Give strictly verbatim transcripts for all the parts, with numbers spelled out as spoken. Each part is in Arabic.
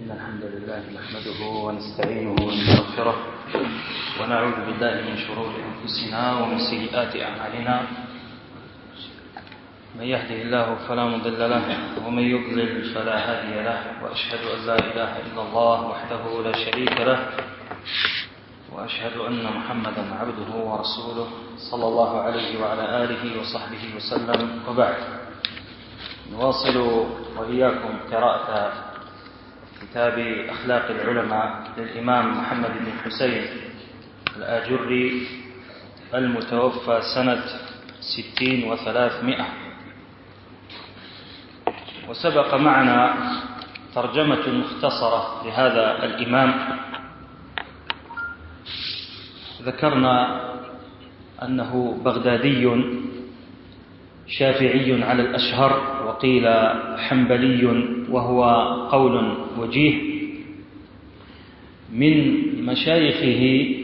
إن الحمد لله نحمده ونستعينه ونستغفره ونعوذ بالله من شرور أنفسنا ومن سيئات أعمالنا. من يهده الله فلا مضل له ومن يضلل فلا هادي له، وأشهد أن لا إله إلا الله وحده لا شريك له، وأشهد أن محمدا عبده ورسوله صلى الله عليه وعلى آله وصحبه وسلم. وبعد، نواصل وإياكم قراءة كتاب أخلاق العلماء للإمام محمد بن حسين الآجري المتوفى سنة ستين وثلاثمائة. وسبق معنا ترجمة مختصرة لهذا الإمام. ذكرنا أنه بغدادي شافعي على الأشهر، وقيل حنبلي وهو قول وجيه. من مشايخه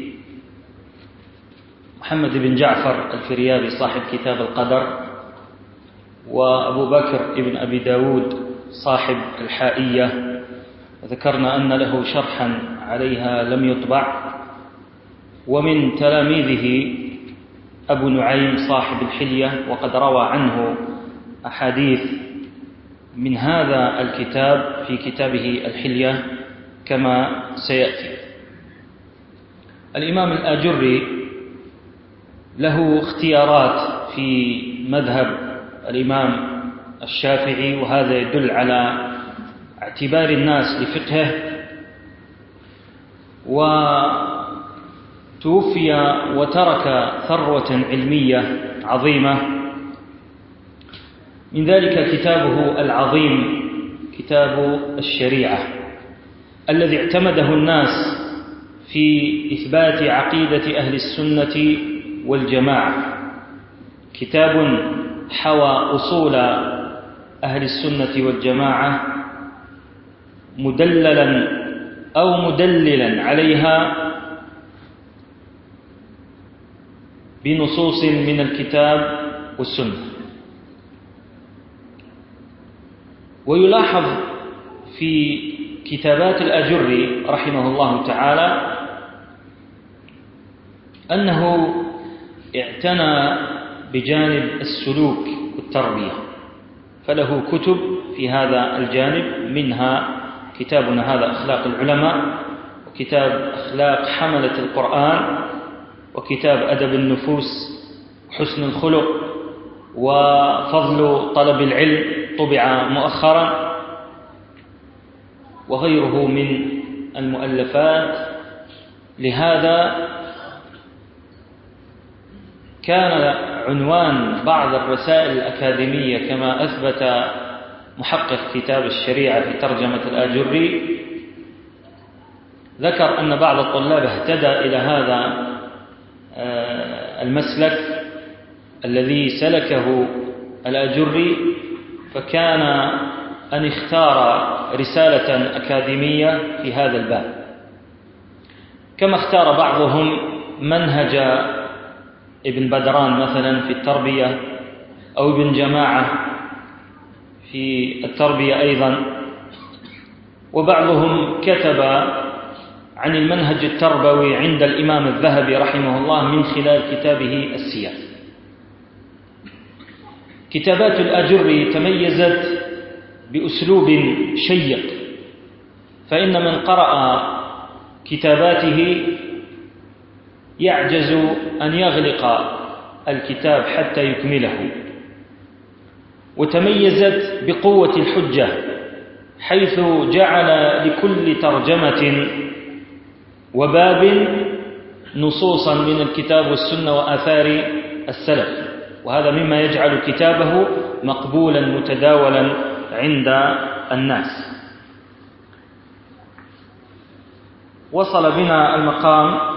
محمد بن جعفر الفريابي صاحب كتاب القدر، وأبو بكر بن أبي داود صاحب الحائية، وذكرنا أن له شرحا عليها لم يطبع. ومن تلاميذه أبو نعيم صاحب الحلية، وقد روى عنه أحاديث من هذا الكتاب في كتابه الحلية كما سيأتي. الإمام الآجري له اختيارات في مذهب الإمام الشافعي، وهذا يدل على اعتبار الناس لفقهه. وتوفي وترك ثروة علمية عظيمة، من ذلك كتابه العظيم كتاب الشريعة الذي اعتمده الناس في إثبات عقيدة أهل السنة والجماعة. كتاب حوى أصول أهل السنة والجماعة مدللا أو مدللا عليها بنصوص من الكتاب والسنة. ويلاحظ في كتابات الآجري رحمه الله تعالى أنه اعتنى بجانب السلوك والتربية، فله كتب في هذا الجانب، منها كتابنا هذا أخلاق العلماء، وكتاب أخلاق حملة القرآن، وكتاب أدب النفوس، حسن الخلق، وفضل طلب العلم طبع مؤخرا، وغيره من المؤلفات. لهذا كان عنوان بعض الرسائل الأكاديمية كما أثبت محقق كتاب الشريعة في ترجمة الآجري، ذكر أن بعض الطلاب اهتدى إلى هذا المسلك الذي سلكه الآجري، فكان أن اختار رسالة أكاديمية في هذا الباب، كما اختار بعضهم منهج ابن بدران مثلا في التربية، أو ابن جماعة في التربية أيضا. وبعضهم كتب عن المنهج التربوي عند الإمام الذهبي رحمه الله من خلال كتابه السير. كتابات الآجري تميزت بأسلوب شيق، فإن من قرأ كتاباته يعجز أن يغلق الكتاب حتى يكمله. وتميزت بقوة الحجة، حيث جعل لكل ترجمة وباب نصوصا من الكتاب والسنة وآثار السلف، وهذا مما يجعل كتابه مقبولا متداولا عند الناس. وصل بنا المقام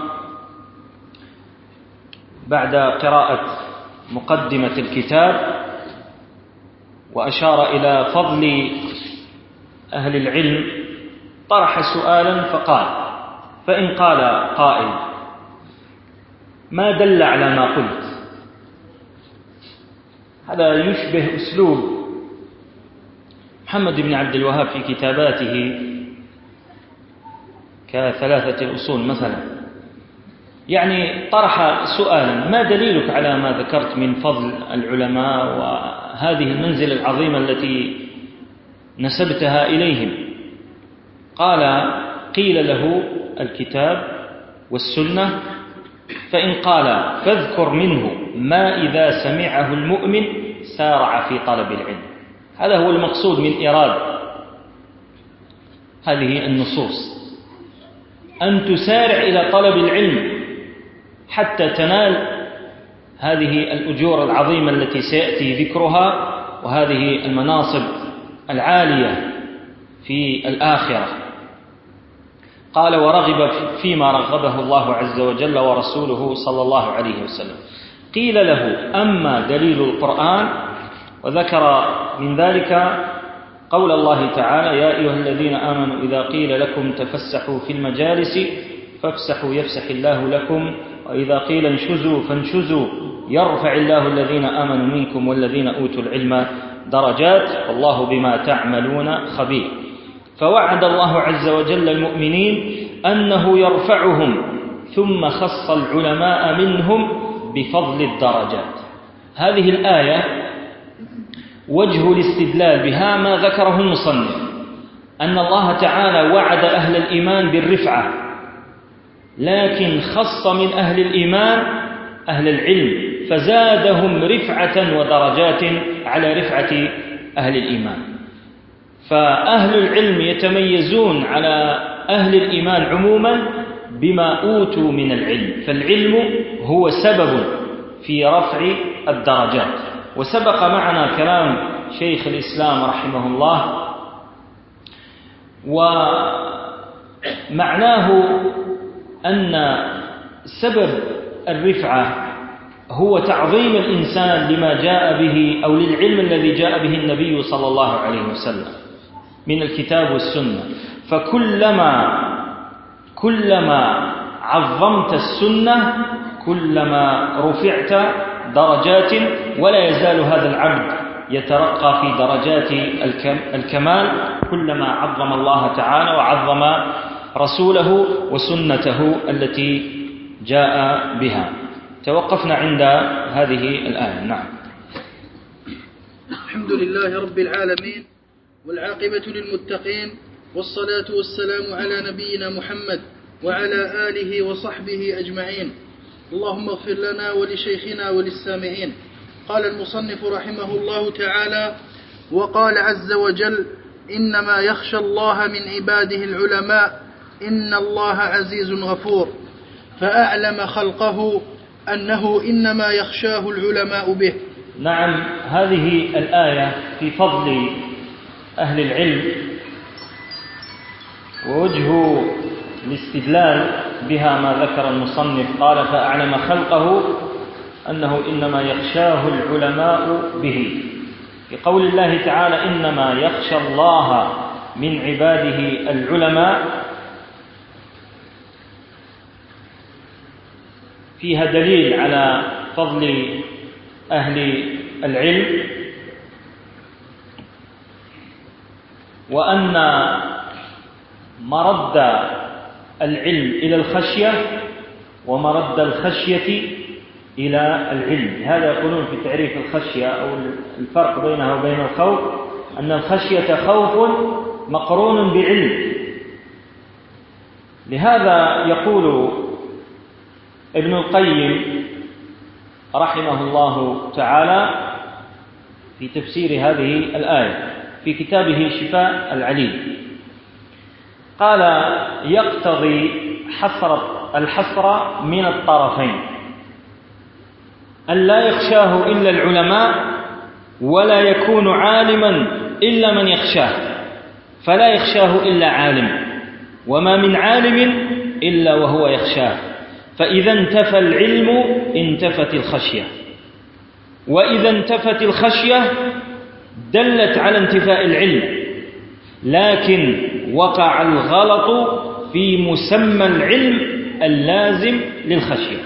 بعد قراءة مقدمة الكتاب، وأشار إلى فضل أهل العلم، طرح سؤالا فقال: فإن قال قائل ما دل على ما قلت؟ هذا يشبه أسلوب محمد بن عبد الوهاب في كتاباته كثلاثة الأصول مثلا، يعني طرح سؤالا: ما دليلك على ما ذكرت من فضل العلماء وهذه المنزلة العظيمة التي نسبتها إليهم؟ قال: قيل له الكتاب والسنة، فإن قال فاذكر منه ما إذا سمعه المؤمن سارع في طلب العلم. هذا هو المقصود من إيراد هذه النصوص، أن تسارع إلى طلب العلم حتى تنال هذه الأجور العظيمة التي سيأتي ذكرها وهذه المناصب العالية في الآخرة. قال: ورغب فيما رغبه الله عز وجل ورسوله صلى الله عليه وسلم. قيل له: أما دليل القرآن؟ وذكر من ذلك قول الله تعالى: يا أيها الذين آمنوا إذا قيل لكم تفسحوا في المجالس فافسحوا يفسح الله لكم، وإذا قيل انشزوا فانشزوا يرفع الله الذين آمنوا منكم والذين أوتوا العلم درجات والله بما تعملون خبير. فوعد الله عز وجل المؤمنين أنه يرفعهم، ثم خص العلماء منهم بفضل الدرجات. هذه الآية وجه الاستدلال بها ما ذكره المصنف، أن الله تعالى وعد أهل الإيمان بالرفعة، لكن خص من أهل الإيمان أهل العلم فزادهم رفعة ودرجات على رفعة أهل الإيمان. فأهل العلم يتميزون على أهل الإيمان عموما بما أوتوا من العلم، فالعلم هو سبب في رفع الدرجات. وسبق معنا كلام شيخ الإسلام رحمه الله، ومعناه أن سبب الرفعة هو تعظيم الإنسان لما جاء به أو للعلم الذي جاء به النبي صلى الله عليه وسلم من الكتاب والسنة. فكلما كلما عظمت السنة كلما رفعت درجات، ولا يزال هذا العبد يترقى في درجات الكمال كلما عظم الله تعالى وعظم رسوله وسنته التي جاء بها. توقفنا عند هذه الآية. نعم. الحمد لله رب العالمين، والعاقبة للمتقين، والصلاة والسلام على نبينا محمد وعلى آله وصحبه أجمعين. اللهم اغفر لنا ولشيخنا وللسامعين. قال المصنف رحمه الله تعالى: وقال عز وجل: إنما يخشى الله من عباده العلماء إن الله عزيز غفور. فأعلم خلقه أنه إنما يخشاه العلماء به. نعم، هذه الآية في فضل أهل العلم، ووجه الاستدلال بها ما ذكر المصنف. قال: فأعلم خلقه أنه إنما يخشاه العلماء به، بقول الله تعالى: إنما يخشى الله من عباده العلماء. فيها دليل على فضل أهل العلم، وأن مرد العلم إلى الخشية ومرد الخشية إلى العلم. هذا يقولون في تعريف الخشية أو الفرق بينها وبين الخوف أن الخشية خوف مقرون بعلم. لهذا يقول ابن القيم رحمه الله تعالى في تفسير هذه الآية في كتابه شفاء العليل، قال: يقتضي حصر الحصر من الطرفين، أن لا يخشاه إلا العلماء، ولا يكون عالما إلا من يخشاه، فلا يخشاه إلا عالم، وما من عالم إلا وهو يخشاه. فإذا انتفى العلم انتفت الخشية، وإذا انتفت الخشية دلت على انتفاء العلم، لكن وقع الغلط في مسمى العلم اللازم للخشية.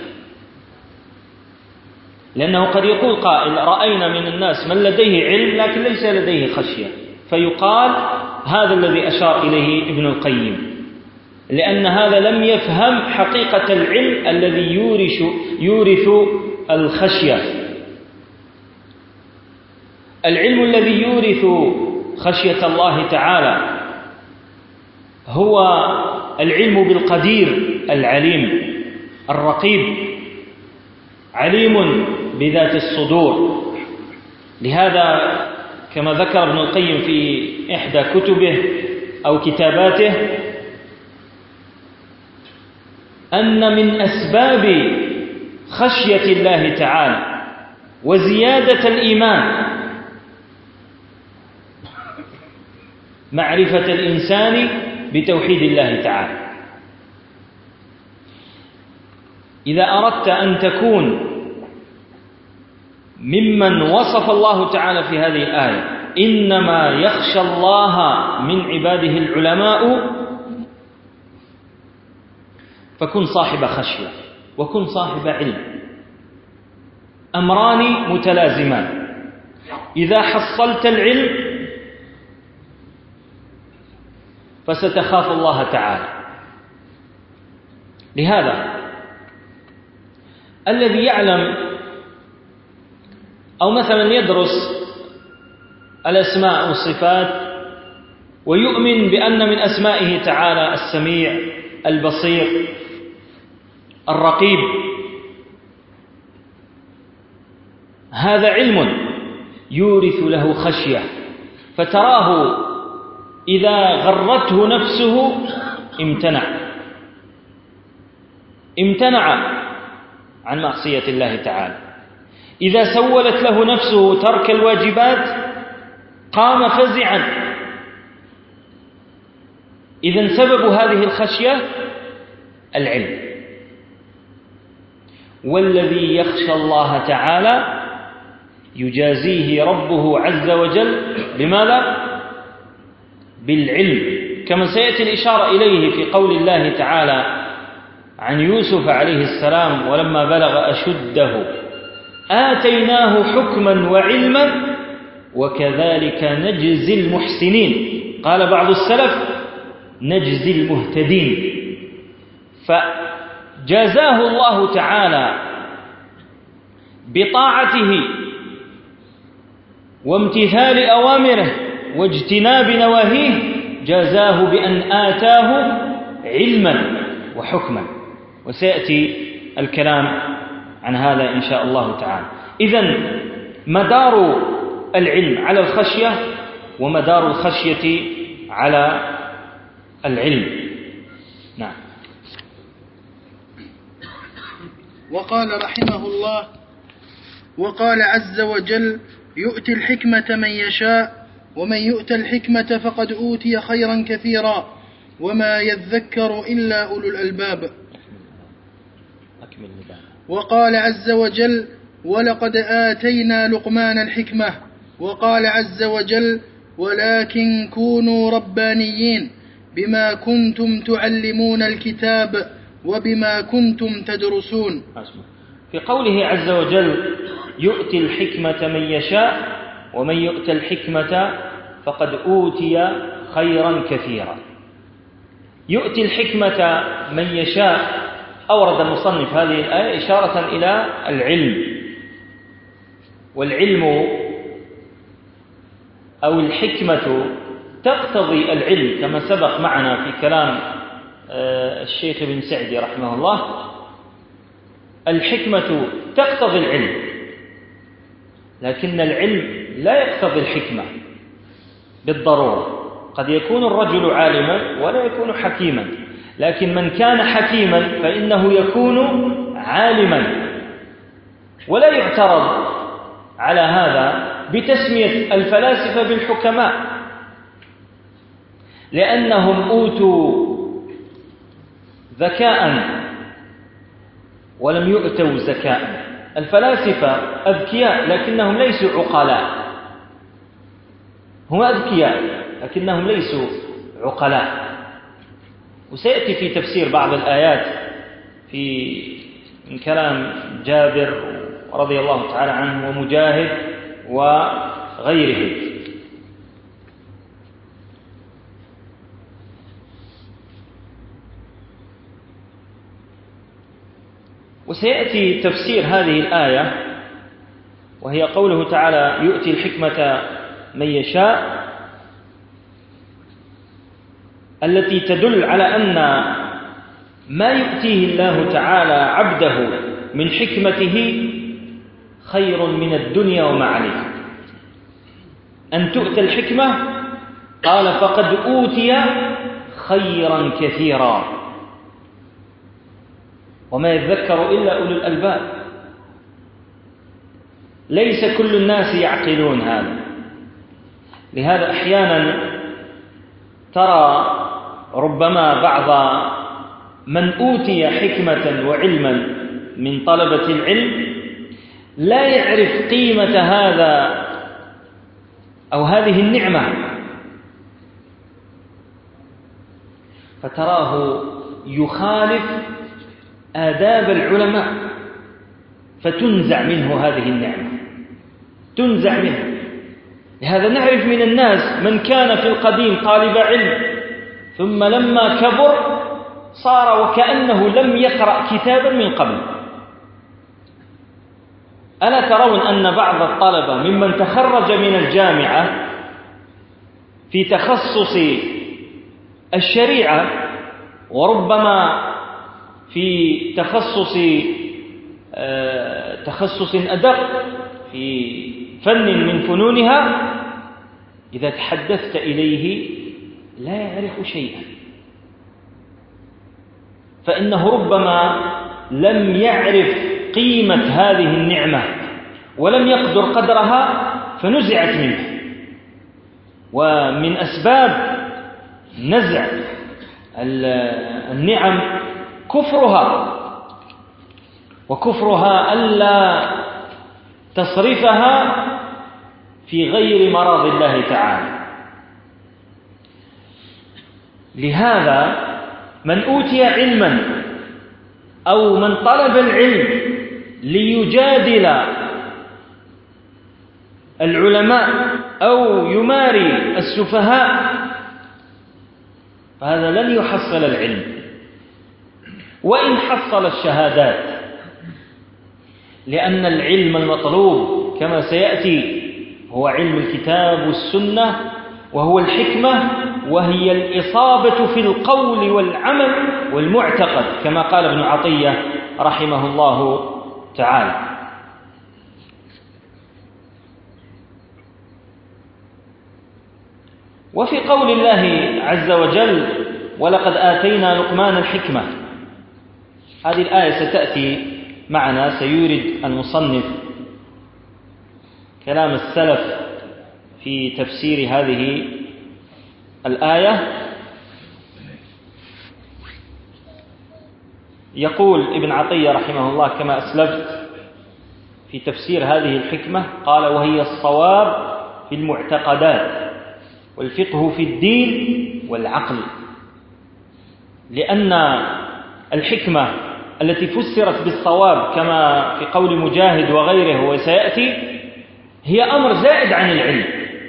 لأنه قد يقول قائل: رأينا من الناس من لديه علم لكن ليس لديه خشية، فيقال هذا الذي أشار إليه ابن القيم، لأن هذا لم يفهم حقيقة العلم الذي يورث يورث الخشية. العلم الذي يورث خشية الله تعالى هو العلم بالقدير العليم الرقيب، عليم بذات الصدور. لهذا كما ذكر ابن القيم في إحدى كتبه أو كتاباته أن من أسباب خشية الله تعالى وزيادة الإيمان معرفة الإنسان بتوحيد الله تعالى. إذا أردت أن تكون ممن وصف الله تعالى في هذه الآية إنما يخشى الله من عباده العلماء، فكن صاحب خشية وكن صاحب علم، أمران متلازمان. إذا حصلت العلم فستخاف الله تعالى. لهذا الذي يعلم أو مثلا يدرس الأسماء والصفات ويؤمن بأن من أسمائه تعالى السميع البصير الرقيب، هذا علم يورث له خشية، فتراه إذا غرته نفسه امتنع امتنع عن معصية الله تعالى. إذا سولت له نفسه ترك الواجبات قام فزعا. إذن سبب هذه الخشية العلم. والذي يخشى الله تعالى يجازيه ربه عز وجل بماذا؟ بالعلم، كما سيأتي الإشارة إليه في قول الله تعالى عن يوسف عليه السلام ولما بلغ أشده آتيناه حكما وعلما وكذلك نجزي المحسنين. قال بعض السلف نجزي المهتدين. فجازاه الله تعالى بطاعته وامتثال أوامره واجتناب نواهيه، جازاه بأن آتاه علما وحكما، وسيأتي الكلام عن هذا إن شاء الله تعالى. إذن مدار العلم على الخشية ومدار الخشية على العلم. نعم. وقال رحمه الله: وقال عز وجل: يؤتي الحكمة من يشاء ومن يؤت الحكمة فقد أوتي خيرا كثيرا وما يذكر إلا أولو الألباب. وقال عز وجل: ولقد آتينا لقمان الحكمة. وقال عز وجل: ولكن كونوا ربانيين بما كنتم تعلمون الكتاب وبما كنتم تدرسون. في قوله عز وجل: يؤتي الحكمة من يشاء ومن يؤت الحكمة فقد أوتي خيرا كثيرا. يؤتي الحكمة من يشاء، أورد المصنف هذه الآية إشارة إلى العلم، والعلم أو الحكمة تقتضي العلم كما سبق معنا في كلام الشيخ بن سعدي رحمه الله. الحكمة تقتضي العلم، لكن العلم لا يقتضي الحكمة بالضرورة. قد يكون الرجل عالما ولا يكون حكيما، لكن من كان حكيما فإنه يكون عالما. ولا يعترض على هذا بتسمية الفلاسفة بالحكماء، لأنهم أوتوا ذكاء ولم يؤتوا زكاء. الفلاسفة أذكياء لكنهم ليسوا عقلاء، هم أذكياء لكنهم ليسوا عقلاء. وسيأتي في تفسير بعض الآيات في من كلام جابر رضي الله تعالى عنه ومجاهد وغيره. وسيأتي تفسير هذه الآية، وهي قوله تعالى يؤتي الحكمة من يشاء، التي تدل على أن ما يؤتيه الله تعالى عبده من حكمته خير من الدنيا وما عليها. أن تؤتى الحكمة قال فقد أوتي خيرا كثيرا، وما يذكر إلا أولو الألباب. ليس كل الناس يعقلون هذا، لهذا أحيانا ترى ربما بعض من أوتي حكمة وعلما من طلبة العلم لا يعرف قيمة هذا أو هذه النعمة، فتراه يخالف آداب العلماء فتنزع منه هذه النعمة، تنزع منه. لهذا نعرف من الناس من كان في القديم طالب علم ثم لما كبر صار وكأنه لم يقرأ كتابا من قبل. ألا ترون أن بعض الطلبة ممن تخرج من الجامعة في تخصص الشريعة وربما في تخصص تخصص أدق في فن من فنونها، إذا تحدثت إليه لا يعرف شيئا، فإنه ربما لم يعرف قيمة هذه النعمة ولم يقدر قدرها فنزعت منه. ومن أسباب نزع النعم كفرها، وكفرها ألا تصرفها في غير مرض الله تعالى. لهذا من أوتي علما أو من طلب العلم ليجادل العلماء أو يماري السفهاء فهذا لن يحصل العلم وإن حصل الشهادات، لأن العلم المطلوب كما سيأتي هو علم الكتاب والسنة، وهو الحكمة، وهي الإصابة في القول والعمل والمعتقد كما قال ابن عطية رحمه الله تعالى. وفي قول الله عز وجل ولقد آتينا لقمان الحكمة، هذه الآية ستأتي معنا، سيورد المصنف كلام السلف في تفسير هذه الآية. يقول ابن عطية رحمه الله كما أسلفت في تفسير هذه الحكمة، قال وهي الصواب في المعتقدات والفقه في الدين والعقل، لأن الحكمة التي فسرت بالصواب كما في قول مجاهد وغيره وسيأتي هي أمر زائد عن العلم،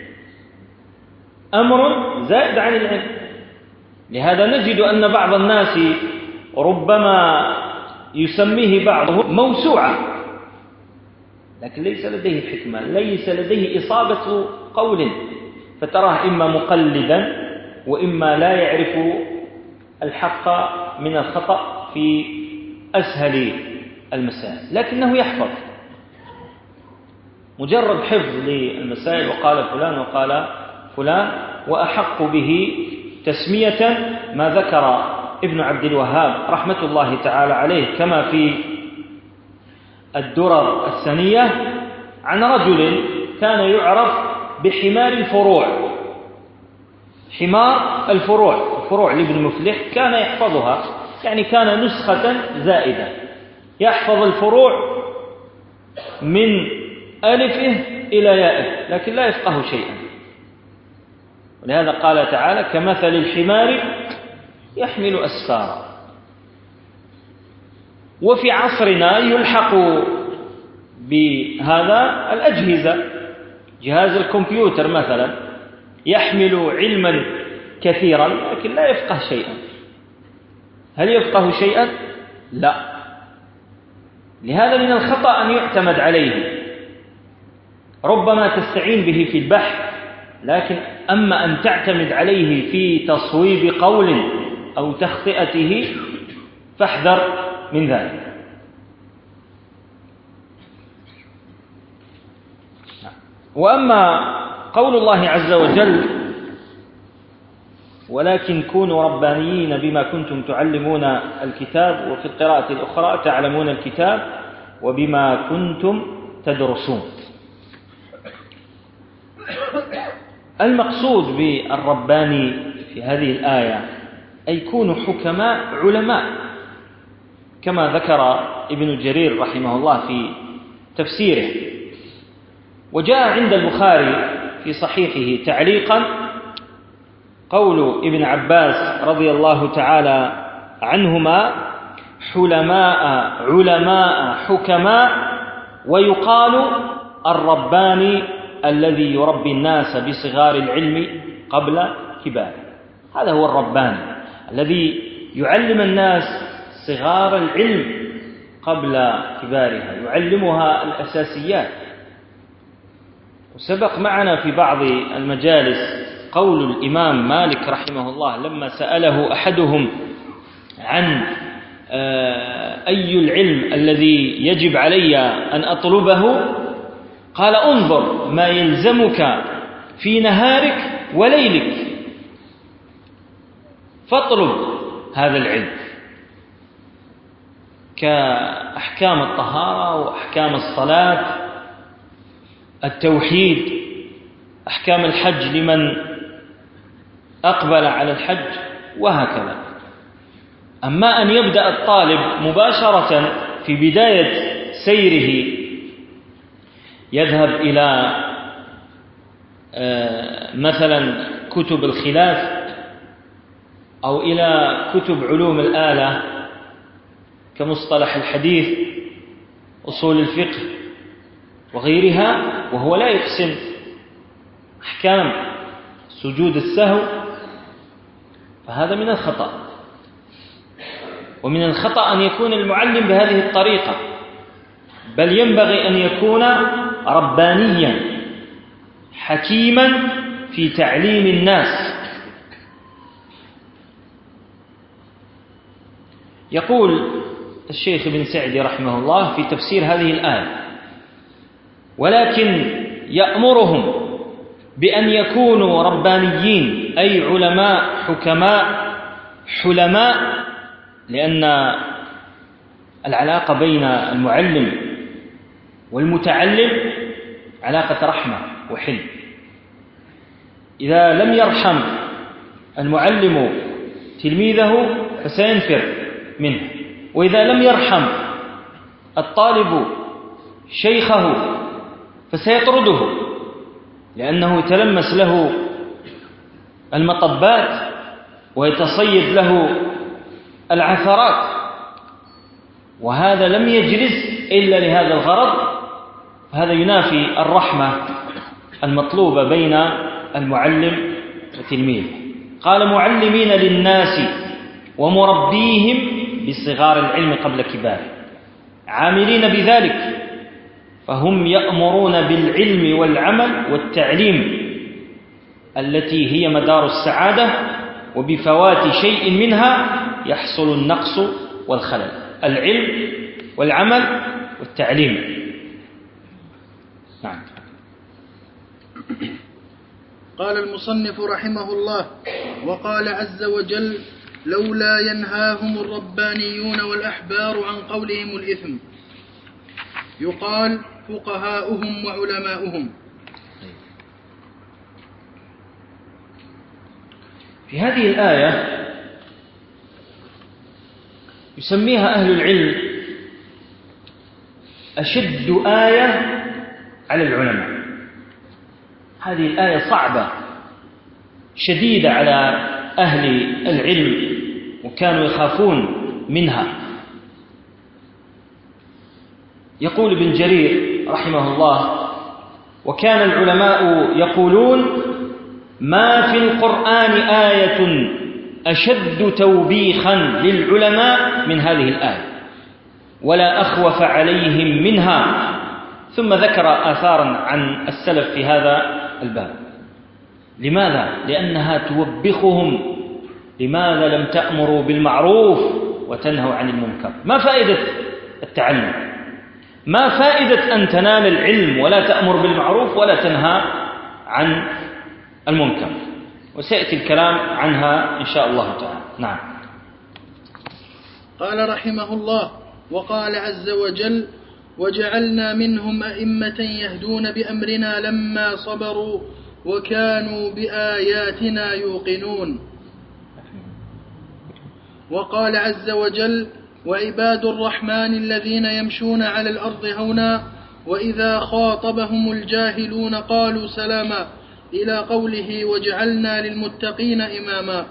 أمر زائد عن العلم. لهذا نجد أن بعض الناس ربما يسميه بعضهم موسوعة، لكن ليس لديه الحكمة، ليس لديه إصابة قول، فتراه إما مقلدا وإما لا يعرف الحق من الخطأ في أسهل المسائل، لكنه يحفظ مجرد حفظ للمسائل، وقال فلان وقال فلان، وأحق به تسمية ما ذكر ابن عبد الوهاب رحمة الله تعالى عليه كما في الدرر السنية عن رجل كان يعرف بحمار الفروع، حمار الفروع، الفروع لابن مفلح كان يحفظها، يعني كان نسخة زائدة يحفظ الفروع من ألفه إلى يائه، لكن لا يفقه شيئا. ولهذا قال تعالى كمثل الحمار يحمل أسفارا. وفي عصرنا يلحق بهذا الأجهزة، جهاز الكمبيوتر مثلا يحمل علما كثيرا لكن لا يفقه شيئا. هل يفقه شيئا؟ لا. لهذا من الخطأ أن يعتمد عليه، ربما تستعين به في البحث، لكن أما أن تعتمد عليه في تصويب قول أو تخطئته فاحذر من ذلك. وأما قول الله عز وجل ولكن كونوا ربانيين بما كنتم تعلمون الكتاب، وفي القراءة الأخرى تعلمون الكتاب وبما كنتم تدرسون. المقصود بالرباني في هذه الآية أي كونوا حكماء علماء، كما ذكر ابن جرير رحمه الله في تفسيره. وجاء عند البخاري في صحيحه تعليقا قول ابن عباس رضي الله تعالى عنهما: حلماء علماء حكماء، ويقال الرباني الذي يربي الناس بصغار العلم قبل كباره. هذا هو الرباني الذي يعلم الناس صغار العلم قبل كبارها، يعلمها الأساسيات. وسبق معنا في بعض المجالس قول الإمام مالك رحمه الله لما سأله أحدهم عن أي العلم الذي يجب علي أن أطلبه، قال: انظر ما يلزمك في نهارك وليلك فاطلب هذا العلم، كأحكام الطهارة وأحكام الصلاة، التوحيد، أحكام الحج لمن أقبل على الحج، وهكذا. أما أن يبدأ الطالب مباشرة في بداية سيره يذهب إلى مثلا كتب الخلاف أو إلى كتب علوم الآلة كمصطلح الحديث، أصول الفقه وغيرها، وهو لا يحسن أحكام سجود السهو، فهذا من الخطأ. ومن الخطأ أن يكون المعلم بهذه الطريقة، بل ينبغي أن يكون ربانيا حكيما في تعليم الناس. يقول الشيخ ابن سعدي رحمه الله في تفسير هذه الآية: ولكن يأمرهم بأن يكونوا ربانيين أي علماء حكماء حلماء، لأن العلاقة بين المعلم والمتعلم علاقة رحمة وحلم. إذا لم يرحم المعلم تلميذه فسينفر منه، وإذا لم يرحم الطالب شيخه فسيطرده، لأنه يتلمس له المطبات ويتصيد له العثرات، وهذا لم يجلس إلا لهذا الغرض. هذا ينافي الرحمة المطلوبة بين المعلم وتلميذه. قال: معلمين للناس ومربيهم بصغار العلم قبل كباره، عاملين بذلك، فهم يأمرون بالعلم والعمل والتعليم التي هي مدار السعادة، وبفوات شيء منها يحصل النقص والخلل. العلم والعمل والتعليم. نعم. قال المصنف رحمه الله: وقال عز وجل: لولا ينهاهم الربانيون والأحبار عن قولهم الإثم. يقال فقهاؤهم وعلماؤهم. في هذه الآية يسميها أهل العلم أشد آية على العلماء. هذه الآية صعبة شديدة على أهل العلم، وكانوا يخافون منها. يقول ابن جرير رحمه الله: وكان العلماء يقولون: ما في القرآن آية أشد توبيخا للعلماء من هذه الآية. ولا أخوف عليهم منها. ثم ذكر آثارا عن السلف في هذا الباب. لماذا؟ لأنها توبخهم: لماذا لم تأمروا بالمعروف وتنهوا عن المنكر؟ ما فائدة التعلم؟ ما فائدة أن تنال العلم ولا تأمر بالمعروف ولا تنهى عن المنكر؟ وسيأتي الكلام عنها إن شاء الله تعالى. نعم. قال رحمه الله: وقال عز وجل: وجعلنا منهم أئمة يهدون بأمرنا لما صبروا وكانوا بآياتنا يوقنون. وقال عز وجل: وعباد الرحمن الذين يمشون على الأرض هونا وإذا خاطبهم الجاهلون قالوا سلاما، إلى قوله: وجعلنا للمتقين إماما.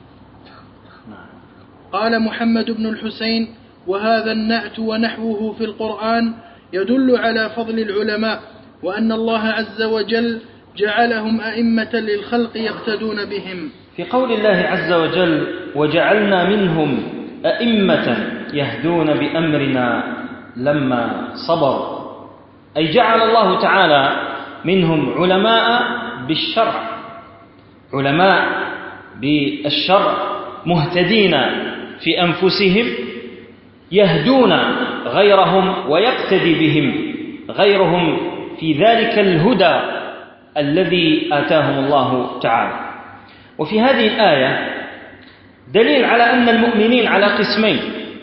قال محمد بن الحسين: وهذا النعت ونحوه في القرآن يدل على فضل العلماء، وأن الله عز وجل جعلهم أئمة للخلق يقتدون بهم. في قول الله عز وجل: وجعلنا منهم أئمة يهدون بأمرنا لما صبروا، أي جعل الله تعالى منهم علماء بالشرع، علماء بالشرع مهتدين في أنفسهم، يهدون غيرهم ويقتدي بهم غيرهم في ذلك الهدى الذي آتاهم الله تعالى. وفي هذه الآية دليل على أن المؤمنين على قسمين.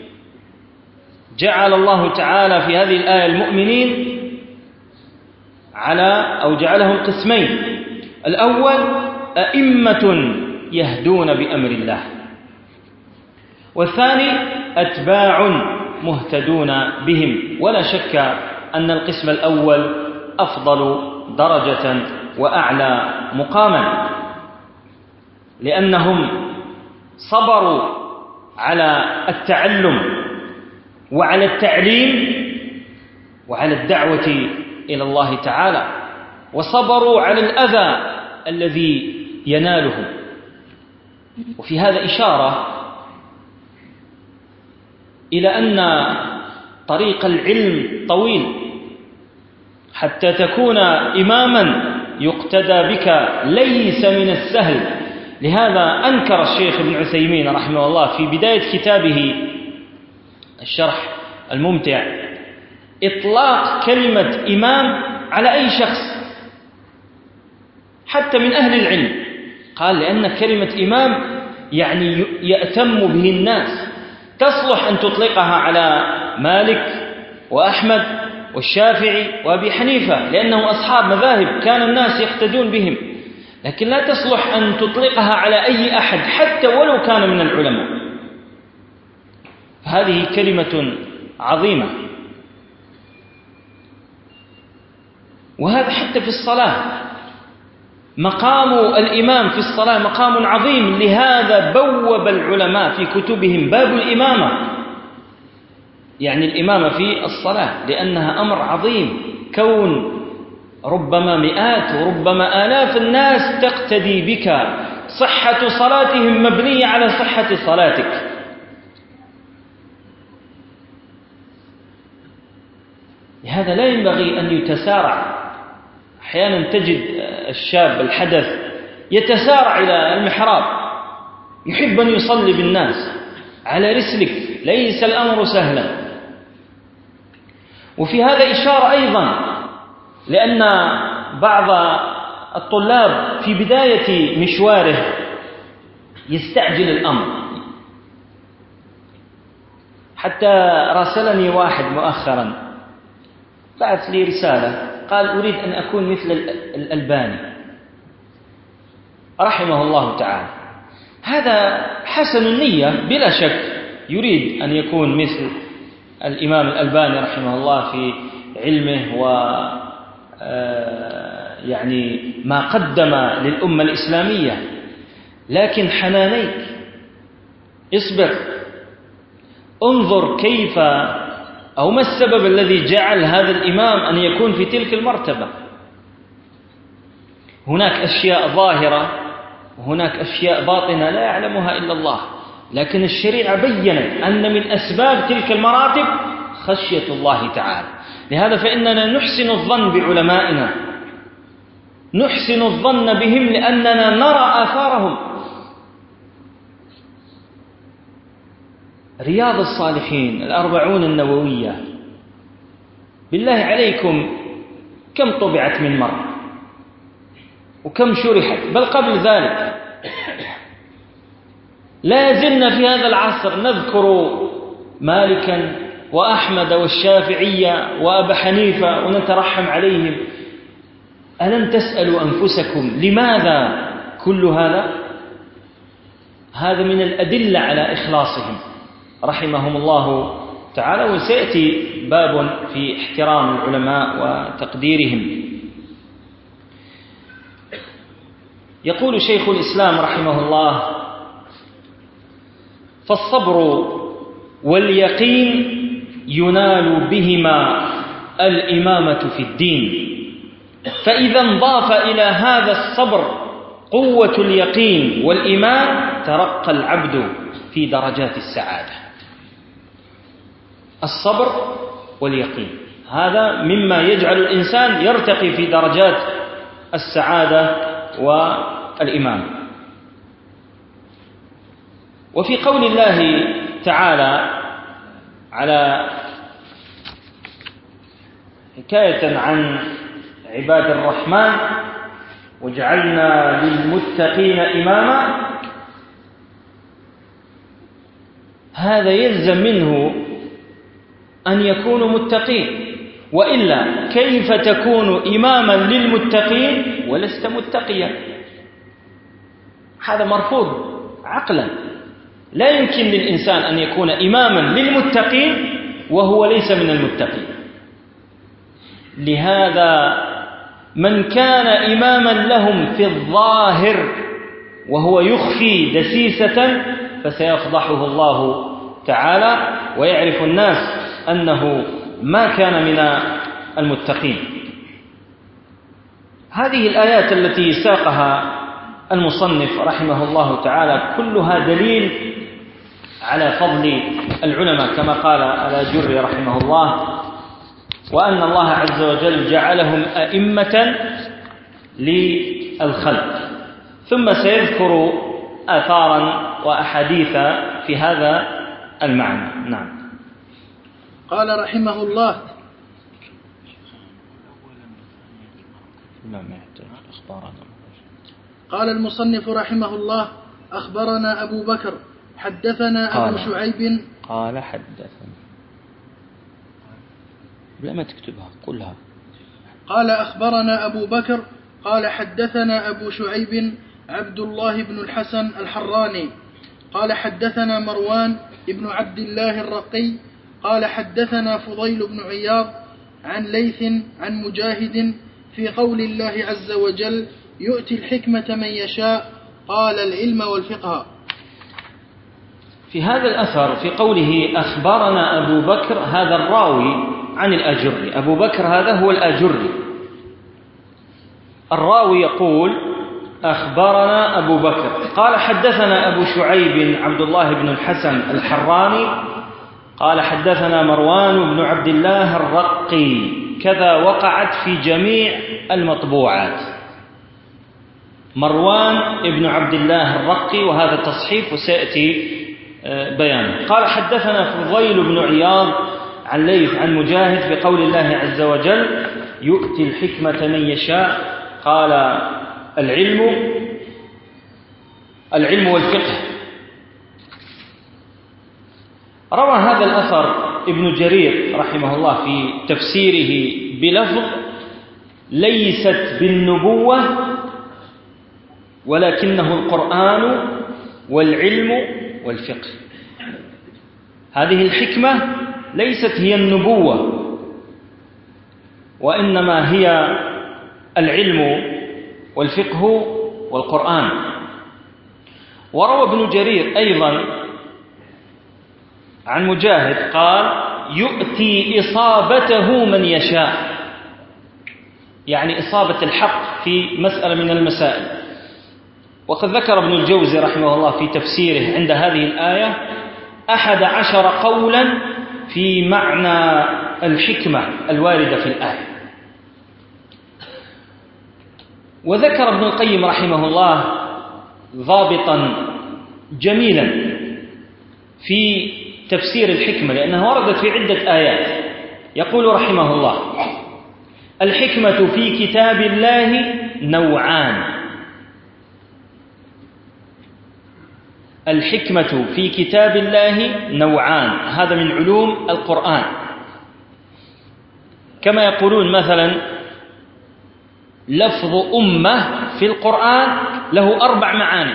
جعل الله تعالى في هذه الآية المؤمنين على أو جعلهم قسمين: الأول أئمة يهدون بأمر الله، والثاني أتباع مهتدون بهم. ولا شك أن القسم الأول أفضل درجة وأعلى مقاما، لأنهم صبروا على التعلم وعلى التعليم وعلى الدعوة إلى الله تعالى، وصبروا على الأذى الذي ينالهم. وفي هذا إشارة إلى أن طريق العلم طويل حتى تكون إماما يقتدى بك، ليس من السهل. لهذا أنكر الشيخ ابن عثيمين رحمه الله في بداية كتابه الشرح الممتع إطلاق كلمة إمام على أي شخص حتى من أهل العلم. قال: لأن كلمة إمام يعني يأتم به الناس، تصلح أن تطلقها على مالك وأحمد والشافعي وأبي حنيفة لأنهم أصحاب مذاهب كان الناس يقتدون بهم، لكن لا تصلح أن تطلقها على أي أحد حتى ولو كان من العلماء. هذه كلمة عظيمة. وهذا حتى في الصلاة، مقام الإمام في الصلاة مقام عظيم. لهذا بوب العلماء في كتبهم باب الإمامة، يعني الإمامة في الصلاة، لأنها أمر عظيم. كون ربما مئات وربما آلاف الناس تقتدي بك، صحة صلاتهم مبنية على صحة صلاتك. لهذا لا ينبغي أن يتسارع. أحيانا تجد الشاب الحدث يتسارع إلى المحراب، يحب أن يصلي بالناس على رسلك، ليس الأمر سهلا. وفي هذا إشارة أيضا، لأن بعض الطلاب في بداية مشواره يستعجل الأمر. حتى راسلني واحد مؤخرا، بعث لي رسالة قال: أريد أن أكون مثل الألباني رحمه الله تعالى. هذا حسن النية بلا شك، يريد أن يكون مثل الإمام الألباني رحمه الله في علمه و يعني ما قدم للأمة الإسلامية، لكن حنانيك، اصبر، انظر كيف أو ما السبب الذي جعل هذا الإمام أن يكون في تلك المرتبة. هناك أشياء ظاهرة وهناك أشياء باطنة لا يعلمها إلا الله، لكن الشريعة بيّنت أن من أسباب تلك المراتب خشية الله تعالى. لهذا فإننا نحسن الظن بعلمائنا، نحسن الظن بهم لأننا نرى آثارهم. رياض الصالحين، الأربعون النووية، بالله عليكم كم طبعت من مرة وكم شرحت؟ بل قبل ذلك لا زلنا في هذا العصر نذكر مالكا وأحمد والشافعية وأبا حنيفة ونترحم عليهم. ألم تسألوا أنفسكم لماذا كل هذا؟ هذا من الأدلة على إخلاصهم رحمهم الله تعالى. وسيأتي باب في احترام العلماء وتقديرهم. يقول شيخ الإسلام رحمه الله: فالصبر واليقين ينال بهما الإمامة في الدين، فإذا انضاف إلى هذا الصبر قوة اليقين والإيمان ترقى العبد في درجات السعادة. الصبر واليقين هذا مما يجعل الإنسان يرتقي في درجات السعادة والإيمان. وفي قول الله تعالى على حكاية عن عباد الرحمن: وجعلنا للمتقين إماما، هذا يلزم منه أن يكونوا متقين، وإلا كيف تكون إماما للمتقين ولست متقيا؟ هذا مرفوض عقلا. لا يمكن للإنسان أن يكون إماما للمتقين وهو ليس من المتقين. لهذا من كان إماما لهم في الظاهر وهو يخفي دسيسة فسيفضحه الله تعالى، ويعرف الناس أنه ما كان من المتقين. هذه الآيات التي ساقها المصنف رحمه الله تعالى كلها دليل على فضل العلماء، كما قال الآجري رحمه الله: وأن الله عز وجل جعلهم أئمة للخلق. ثم سيذكر آثارا وأحاديث في هذا المعنى. نعم. قال رحمه الله: قال المصنف رحمه الله: أخبرنا أبو بكر حدثنا أبو شعيب. قال حدثنا، لا ما تكتبها قلها. قال أخبرنا أبو بكر قال حدثنا أبو شعيب عبد الله بن الحسن الحراني قال حدثنا مروان ابن عبد الله الرقي قال حدثنا فضيل بن عياض عن ليث عن مجاهد في قول الله عز وجل: يؤتي الحكمة من يشاء، قال العلم والفقه. في هذا الأثر في قوله أخبرنا أبو بكر، هذا الراوي عن الآجري. أبو بكر هذا هو الآجري. الراوي يقول: أخبرنا أبو بكر قال حدثنا أبو شعيب عبد الله بن الحسن الحراني قال حدثنا مروان بن عبد الله الرقي. كذا وقعت في جميع المطبوعات، مروان بن عبد الله الرقي، وهذا تصحيف وسيأتي بيانه. قال حدثنا فضيل بن عياض عن ليث عن مجاهد في قول الله عز وجل: يؤتي الحكمة من يشاء، قال العلم العلم والفقه. روى هذا الأثر ابن جرير رحمه الله في تفسيره بلفظ: ليست بالنبوة ولكنه القرآن والعلم والفقه. هذه الحكمة ليست هي النبوة، وإنما هي العلم والفقه والقرآن. وروى ابن جرير أيضا عن مجاهد قال: يؤتي إصابته من يشاء، يعني إصابة الحق في مسألة من المسائل. وقد ذكر ابن الجوزي رحمه الله في تفسيره عند هذه الآية أحد عشر قولا في معنى الحكمة الواردة في الآية. وذكر ابن القيم رحمه الله ضابطا جميلا في تفسير الحكمة، لأنها وردت في عدة آيات. يقول رحمه الله: الحكمة في كتاب الله نوعان. الحكمة في كتاب الله نوعان، هذا من علوم القرآن. كما يقولون مثلا لفظ أمة في القرآن له أربع معاني.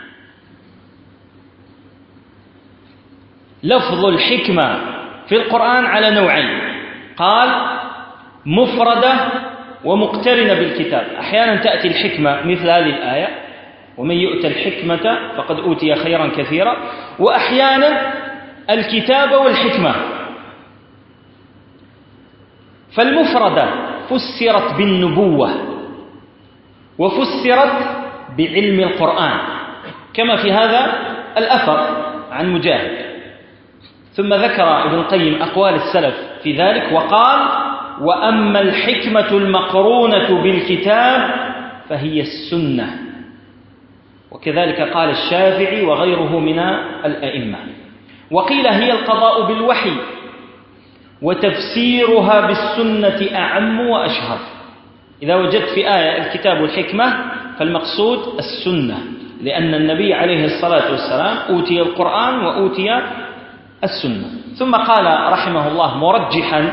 لفظ الحكمة في القرآن على نوعين، قال مفردة ومقترنة بالكتاب. أحيانا تأتي الحكمة مثل هذه الآية: ومن يؤت الحكمة فقد أوتي خيرا كثيرا، وأحيانا الكتاب والحكمة. فالمفردة فسرت بالنبوة وفسرت بعلم القرآن، كما في هذا الأثر عن مجاهد. ثم ذكر ابن القيم أقوال السلف في ذلك وقال: وأما الحكمة المقرونة بالكتاب فهي السنة. وكذلك قال الشافعي وغيره من الأئمة. وقيل هي القضاء بالوحي، وتفسيرها بالسنة أعم وأشهر. إذا وجدت في آية الكتاب والحكمة فالمقصود السنة، لأن النبي عليه الصلاة والسلام أوتي القرآن وأوتي السنة. ثم قال رحمه الله مرجحا،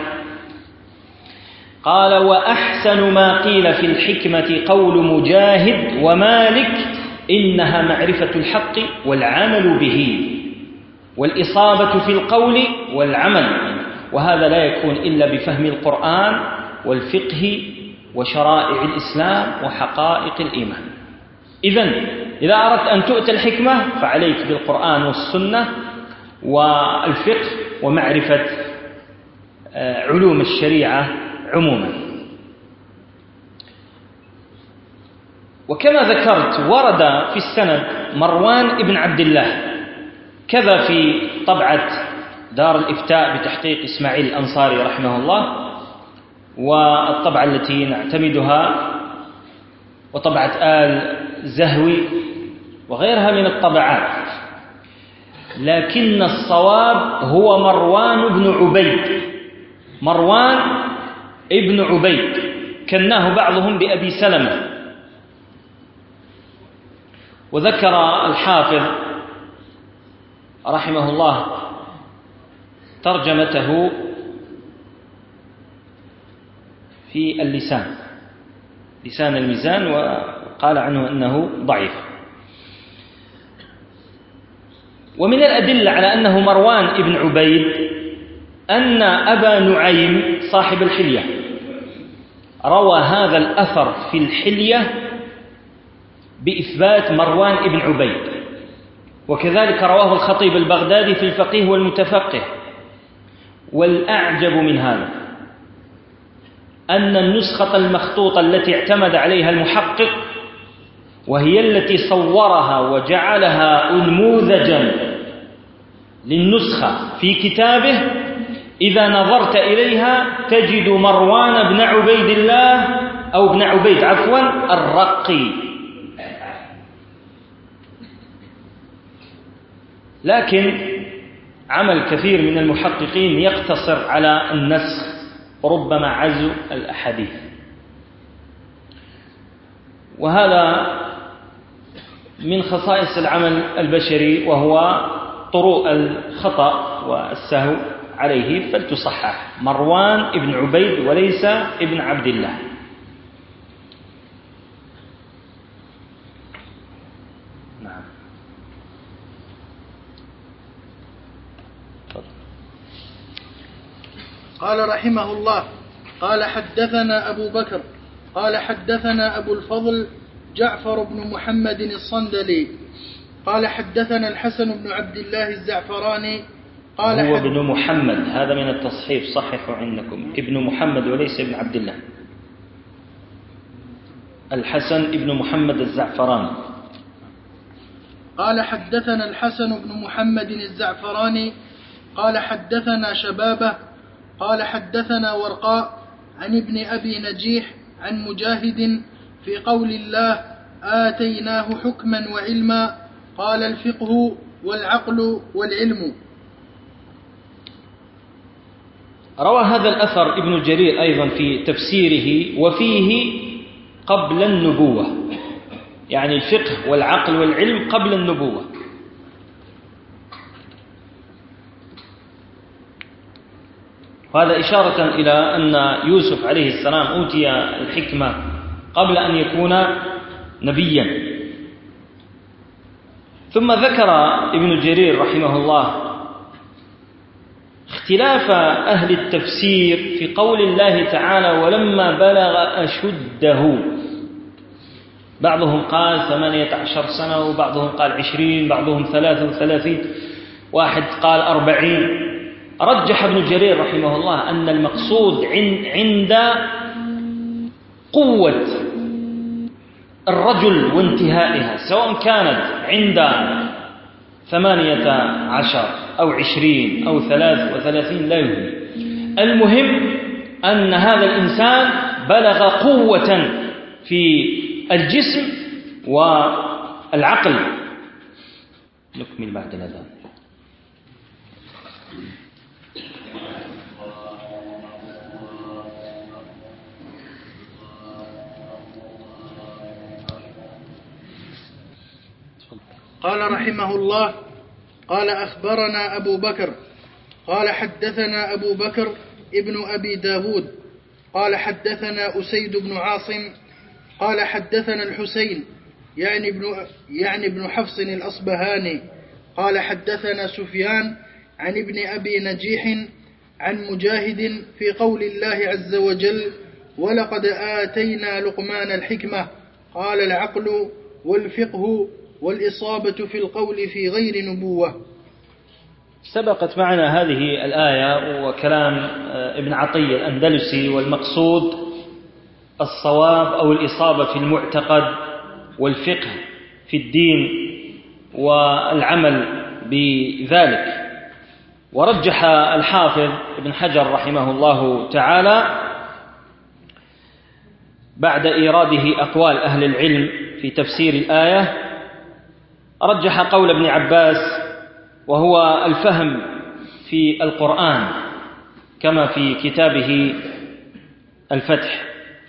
قال: وأحسن ما قيل في الحكمة قول مجاهد ومالك إنها معرفة الحق والعمل به، والإصابة في القول والعمل، وهذا لا يكون إلا بفهم القرآن والفقه وشرائع الإسلام وحقائق الإيمان. إذن إذا أردت أن تؤتى الحكمة فعليك بالقرآن والسنة والفقه ومعرفة علوم الشريعة عموما. وكما ذكرت ورد في السند مروان بن عبد الله، كذا في طبعة دار الإفتاء بتحقيق إسماعيل الأنصاري رحمه الله، والطبعة التي نعتمدها وطبعة آل زهوي وغيرها من الطبعات. لكن الصواب هو مروان بن عبيد. مروان ابن عبيد كناه بعضهم بأبي سلمة. وذكر الحافظ رحمه الله ترجمته في اللسان، لسان الميزان، وقال عنه أنه ضعيف. ومن الأدلة على أنه مروان ابن عبيد أن أبا نعيم صاحب الحلية روى هذا الأثر في الحلية بإثبات مروان ابن عبيد، وكذلك رواه الخطيب البغدادي في الفقيه والمتفقه. والأعجب من هذا أن النسخة المخطوطة التي اعتمد عليها المحقق، وهي التي صورها وجعلها نموذجا للنسخة في كتابه، إذا نظرت إليها تجد مروان بن عبيد الله أو ابن عبيد عفوا الرقي. لكن عمل كثير من المحققين يقتصر على النسخ، وربما عزو الأحاديث. وهذا من خصائص العمل البشري، وهو طروء الخطأ والسهو عليه، فلتصحح مروان ابن عبيد وليس ابن عبد الله. نعم. قال رحمه الله: قال حدثنا أبو بكر قال حدثنا أبو الفضل جعفر بن محمد الصندلي قال حدثنا الحسن بن عبد الله الزعفراني قال هو ابن محمد، هذا من التصحيف، صححوا عندكم ابن محمد وليس ابن عبد الله. الحسن ابن محمد الزعفراني. قال حدثنا الحسن بن محمد الزعفراني قال حدثنا شبابة قال حدثنا ورقاء عن ابن أبي نجيح عن مجاهد في قول الله آتيناه حكما وعلما قال الفقه والعقل والعلم. روى هذا الأثر ابن جرير أيضا في تفسيره وفيه قبل النبوة، يعني الفقه والعقل والعلم قبل النبوة. وهذا إشارة إلى أن يوسف عليه السلام أوتي الحكمة قبل أن يكون نبيا. ثم ذكر ابن جرير رحمه الله اختلاف أهل التفسير في قول الله تعالى ولما بلغ أشده، بعضهم قال ثمانية عشر سنة، وبعضهم قال عشرين، بعضهم ثلاثة وثلاثين، واحد قال أربعين. رجح ابن جرير رحمه الله أن المقصود عند قوة الرجل وانتهائها، سواء كانت عند ثمانية عشر أو عشرين أو ثلاث وثلاثين لا يهم، المهم أن هذا الإنسان بلغ قوة في الجسم والعقل. نكمل بعد الأذان. قال رحمه الله قال أخبرنا أبو بكر قال حدثنا أبو بكر ابن أبي داود قال حدثنا أسيد بن عاصم قال حدثنا الحسين يعني ابن, يعني ابن حفص الأصبهاني قال حدثنا سفيان عن ابن أبي نجيح عن مجاهد في قول الله عز وجل ولقد آتينا لقمان الحكمة قال العقل والفقه والإصابة في القول في غير نبوة. سبقت معنا هذه الآية وكلام ابن عطية الأندلسي، والمقصود الصواب أو الإصابة في المعتقد والفقه في الدين والعمل بذلك. ورجح الحافظ ابن حجر رحمه الله تعالى بعد إيراده أقوال أهل العلم في تفسير الآية، رجح قول ابن عباس وهو الفهم في القرآن كما في كتابه الفتح.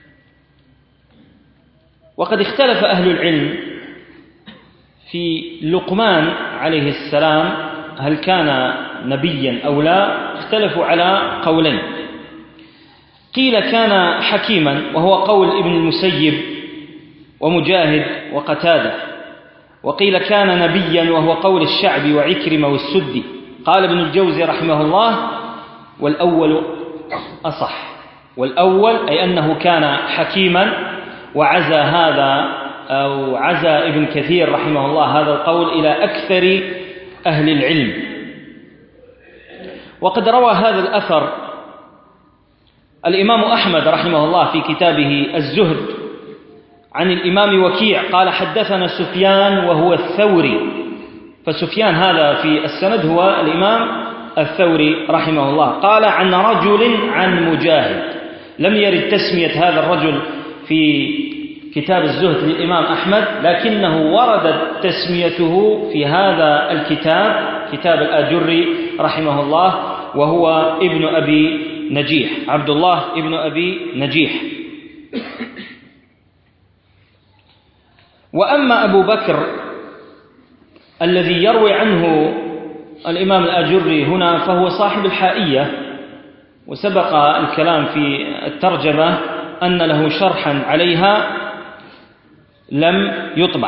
وقد اختلف أهل العلم في لقمان عليه السلام هل كان نبيا أو لا، اختلفوا على قولين. قيل كان حكيما وهو قول ابن المسيب ومجاهد وقتادة، وقيل كان نبيا وهو قول الشعبي وعكرمة والسدي. قال ابن الجوزي رحمه الله والأول أصح، والأول أي أنه كان حكيما، وعزى هذا أو عزى ابن كثير رحمه الله هذا القول إلى أكثر أهل العلم. وقد روى هذا الأثر الإمام أحمد رحمه الله في كتابه الزهد عن الإمام وكيع قال حدثنا سفيان وهو الثوري، فسفيان هذا في السند هو الإمام الثوري رحمه الله. قال عن رجل عن مجاهد، لم يرد تسمية هذا الرجل في كتاب الزهد للإمام أحمد، لكنه وردت تسميته في هذا الكتاب كتاب الآجري رحمه الله، وهو ابن أبي نجيح، عبد الله ابن أبي نجيح. وأما أبو بكر الذي يروي عنه الإمام الآجري هنا فهو صاحب الحائية، وسبق الكلام في الترجمة أن له شرحا عليها لم يطبع.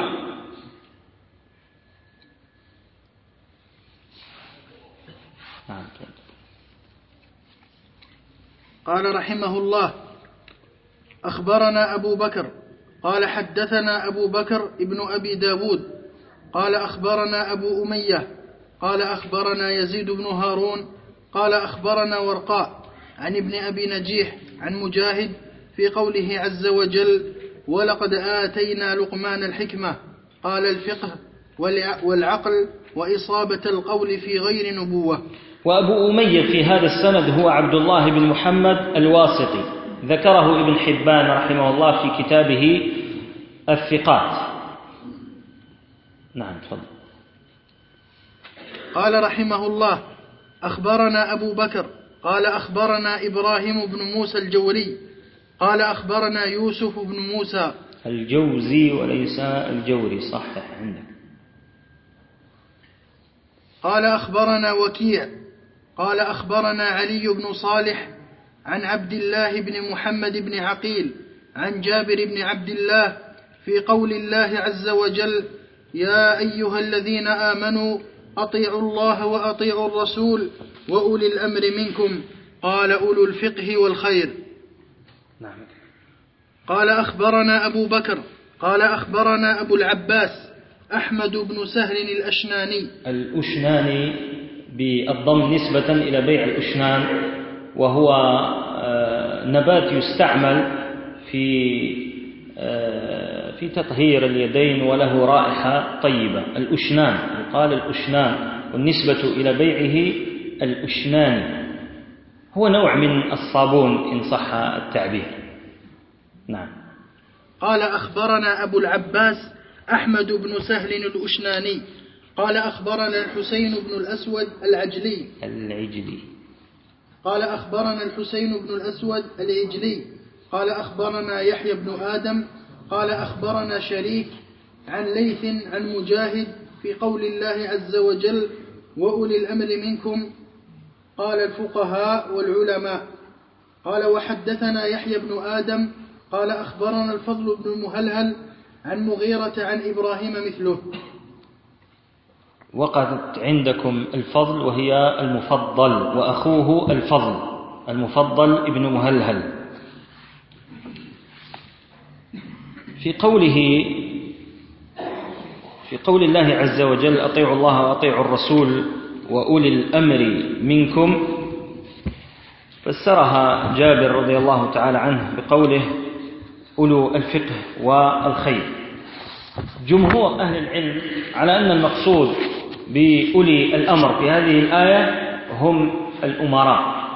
قال رحمه الله أخبرنا أبو بكر قال حدثنا أبو بكر ابن أبي داود قال أخبرنا أبو أمية قال أخبرنا يزيد بن هارون قال أخبرنا ورقاء عن ابن أبي نجيح عن مجاهد في قوله عز وجل ولقد آتينا لقمان الحكمة قال الفقه والعقل وإصابة القول في غير نبوة. وأبو أمية في هذا السند هو عبد الله بن محمد الواسطي، ذكره ابن حبان رحمه الله في كتابه الثقات. نعم تفضل. قال رحمه الله: أخبرنا أبو بكر قال أخبرنا إبراهيم بن موسى الجولي قال أخبرنا يوسف بن موسى الجوزي وليس الجوري، صحح عندك. قال أخبرنا وكيع قال أخبرنا علي بن صالح عن عبد الله بن محمد بن عقيل عن جابر بن عبد الله في قول الله عز وجل: يا أيها الذين آمنوا أطيعوا الله وأطيعوا الرسول وأولي الأمر منكم، قال أولو الفقه والخير. نعم. قال أخبرنا أبو بكر قال أخبرنا أبو العباس أحمد بن سهل الأشناني الأشناني بالضم نسبة إلى بيع الأشنان، وهو نبات يستعمل في في تطهير اليدين وله رائحة طيبة. الأشنان يقال الأشنان، والنسبة إلى بيعه الأشناني، هو نوع من الصابون إن صح التعبير. نعم. قال أخبرنا أبو العباس أحمد بن سهل الأشناني قال أخبرنا الحسين بن الأسود العجلي العجلي قال أخبرنا الحسين بن الأسود العجلي قال أخبرنا يحيى بن آدم قال أخبرنا شريك عن ليث عن مجاهد في قول الله عز وجل: وأولي الأمر منكم، قال الفقهاء والعلماء. قال وحدثنا يحيى بن آدم قال أخبرنا الفضل بن المهلهل عن مغيرة عن إبراهيم مثله. وقعت عندكم الفضل وهي المفضل، وأخوه الفضل المفضل ابن مهلهل. في قوله في قول الله عز وجل: أطيعوا الله وأطيعوا الرسول وأولي الأمر منكم، فسرها جابر رضي الله تعالى عنه بقوله: أولو الفقه والخير. جمهور أهل العلم على أن المقصود بأولي الأمر في هذه الآية هم الأمراء،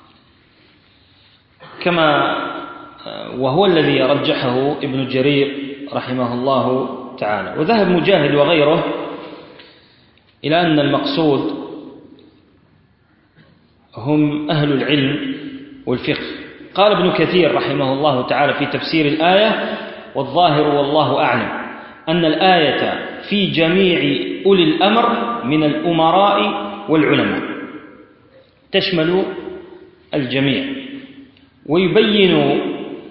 كما وهو الذي رجحه ابن جرير رحمه الله تعالى. وذهب مجاهد وغيره إلى أن المقصود هم أهل العلم والفقه. قال ابن كثير رحمه الله تعالى في تفسير الآية: والظاهر والله أعلم أن الآية في جميع أولي الأمر من الأمراء والعلماء، تشمل الجميع. ويبين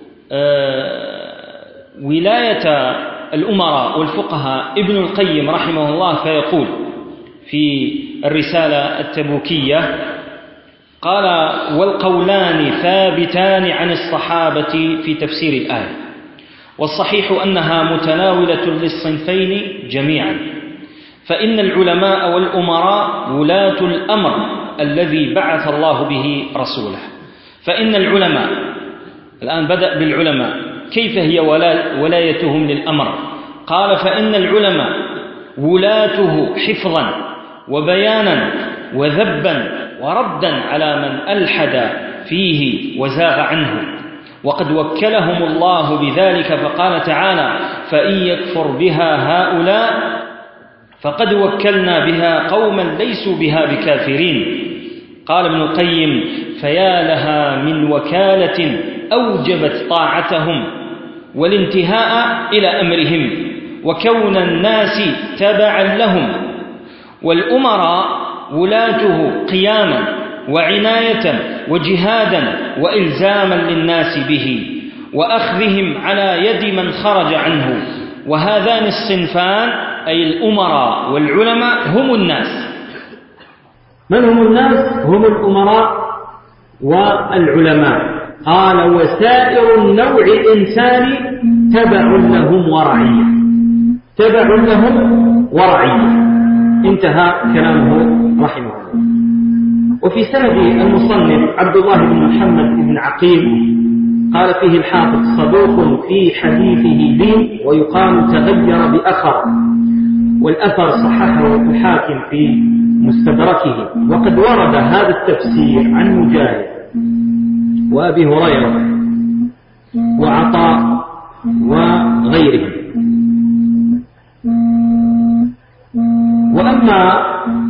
ولاية الأمراء والفقهاء ابن القيم رحمه الله فيقول في الرسالة التبوكية: قال: والقولان ثابتان عن الصحابة في تفسير الآية، والصحيح أنها متناولة للصنفين جميعا، فإن العلماء والأمراء ولاة الأمر الذي بعث الله به رسوله. فإن العلماء، الآن بدأ بالعلماء، كيف هي ولايتهم للأمر؟ قال: فإن العلماء ولاته حفظا وبيانا وذبا وردا على من ألحد فيه وزاغ عنه، وقد وكلهم الله بذلك، فقال تعالى: فإن يكفر بها هؤلاء فقد وكلنا بها قوما ليسوا بها بكافرين. قال ابن القيم: فيا لها من وكالة أوجبت طاعتهم والانتهاء إلى أمرهم وكون الناس تبعا لهم. والأمراء ولاته قياما وعناية وجهادا وإلزاما للناس به وأخذهم على يد من خرج عنه. وهذان الصنفان أي الأمراء والعلماء هم الناس. من هم الناس؟ هم الأمراء والعلماء. قال: وسائر النوع الإنساني تبع لهم ورعية، تبع لهم ورعية. انتهى كلامه رحمه الله. وفي سند المصنف عبد الله بن محمد بن عقيل قال فيه الحافظ: صدوق في حديثه دين ويقال تغير بأخر. والأثر صححه الحاكم في مستدركه. وقد ورد هذا التفسير عن مجاهد وأبي هريرة وعطاء وغيرهم. وأما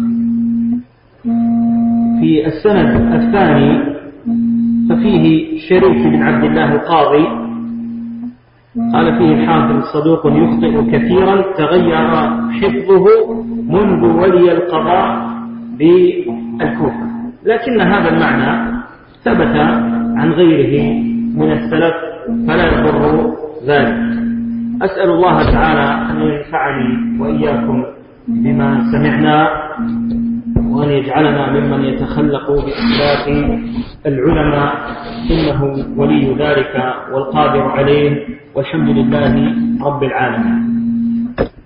في السند الثاني ففيه شريك بن عبد الله القاضي، قال فيه الحافظ صدوق يخطئ كثيرا تغير حفظه منذ ولي القضاء بالكوفة، لكن هذا المعنى ثبت عن غيره من السلف فلا يضر ذلك. أسأل الله تعالى أن ينفعني وإياكم بما سمعنا، وأن يجعلنا ممن يتخلق بأخلاق العلماء، إنه ولي ذلك والقادر عليه، والحمد لله رب العالمين.